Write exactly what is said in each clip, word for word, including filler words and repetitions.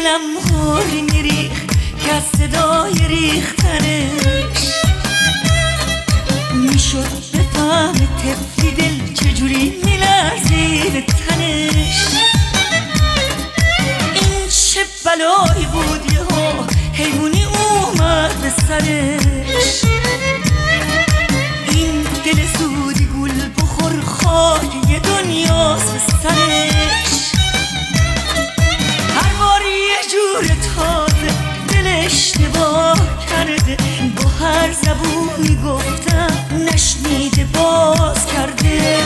دلم خوری میریخ که از صدای ریختنش میشد بفهم طفلی دل چجوری میلرزید تنش. این چه بلایی بود یهو حیوانی اومد به سرش. این دل زودی گل بخور خاک یه دنیاست به سرش. هر باری یه جور تازه دل اشتباه کرده، با هر زبونی گفتم نشنیده باز کرده.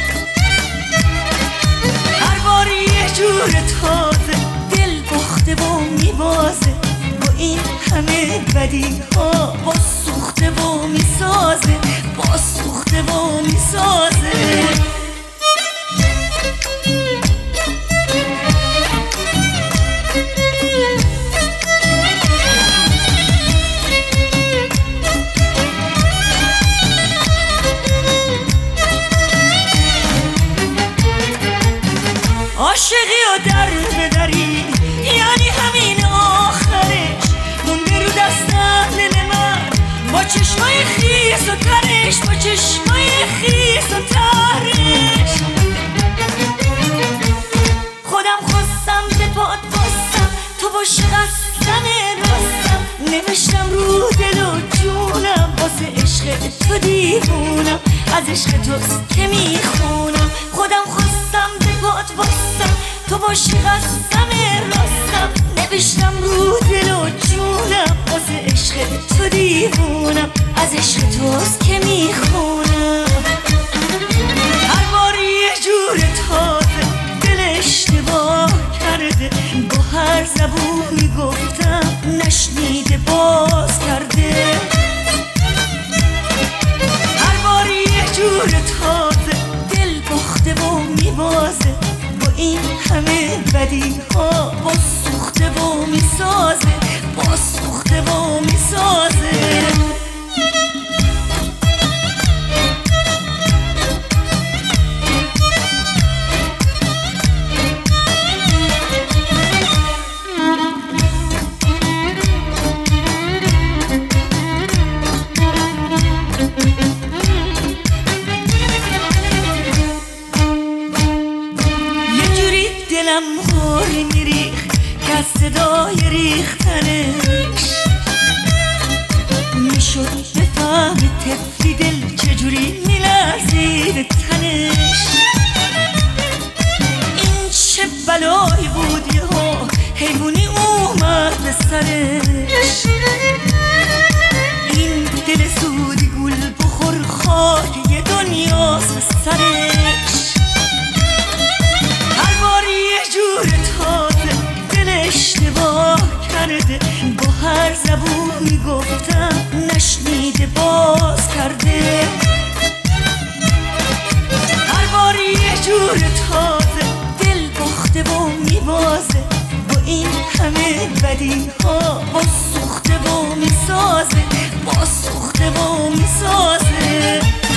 هر باری یه جور تازه دل باخته و میبازه، با این همه بدی ها با سوخته و میسازه، با سوخته و میسازه. عاشقی و در بدری یعنی همین آخرش، مونده رو دستم دل من با چشمای خیس و ترش، با چشمای خیس و ترش. خودم خواستم به پات باستم، تو با شقستن راستم، نوشتم رو دل و جونم واسه عشق تو دیوونم، از عشق توست که میخونم. خودم خواستم به پات باستم، تو با شقستن راستم، نوشتم رو دل و جونم واسه عشق تو دیوونم، از عشق توست که میخونم. هر باری یه جور تازه دل اشتباه کرده، با هر زبونی گفتم نشنیده باز کرده. هر باری یه جور تازه دل باخته و میبازه، با این همه بدی ها با سوخته و میسازه، با سوخته و میسازه. دلم خوری میریخ که از صدای ریختنش میشد بفهم طفلی دل چجوری میلرزید تنش. این چه بلایی بود یهو حیوانی اومد به سرش. این دل زودی گل بخور خاک یه دنیاست به سرش. جور تازه دل اشتباه کرده، با هر زبونی گفتم نشنیده باز کرده. هر باری یه جور تازه دل باخته و میبازه، با این همه بدی ها با سوخته و میسازه، با سوخته و میسازه.